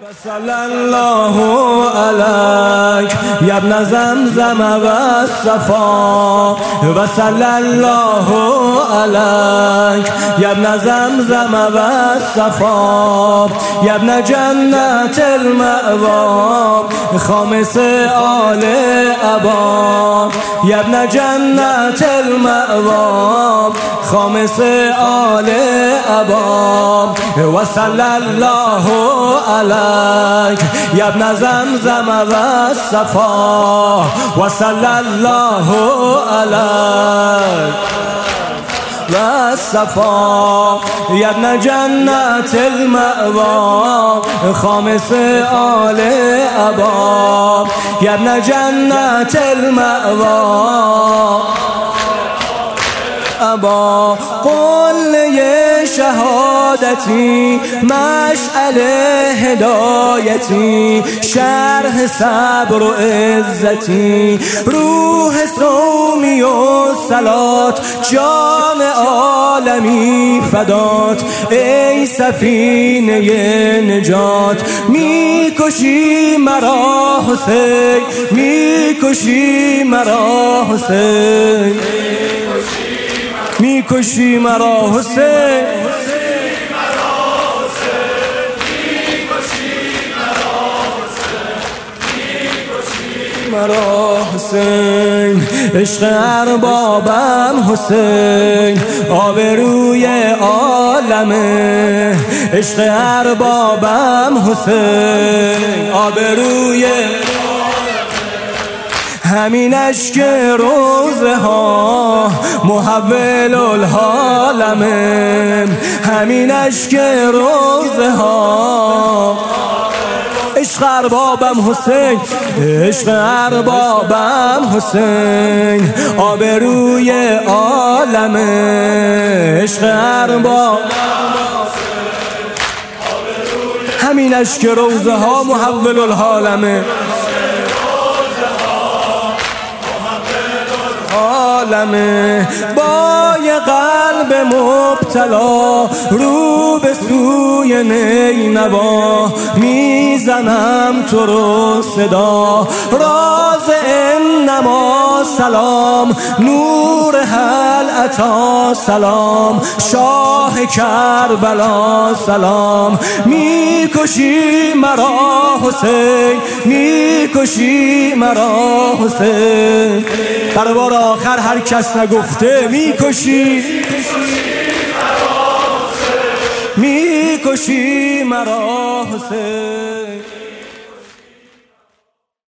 صلی الله علیک یا ابن زمزم و الصفا و صلی الله علیک یا ابن زمزم و الصفا یا ابن جنت المأوا خامس آل ابا یا ابن جنت المأوا خامس آل ابا و صلی الله علیک یا ابن زمزم و الصفا و صلی الله علیک و الصفا یا ابن جنت المأوا خامس آل ابا یا ابن جنت المأوا ابا قله شهادتی مشعل هدایتی شرح صبر و عزتی روح صومی و صلات جان عالمی فدات ای سفینه نجات میکشی مرا حسین میکشی مرا حسین میکشی مرا حسین مرا حسین عشق اربابم حسین آبروی عالمه عشق اربابم حسین آبروی همین اشک روزه ها محول العالمه همین اشک روزه ها عشق اربابم حسین عشق اربابم حسین آبروی عالمه عشق اربابم همین اشک روزه ها محول العالمه عالمه با یه قلب مبتلا رو به سوی نینوا میزنم تو رو صدا راز انما سلام نور هل عطا سلام شاه کربلا سلام میکشی مرا حسین میکشی مرا حسین در بار آخر هر کس نگفته میکشی میکشی مرا حسین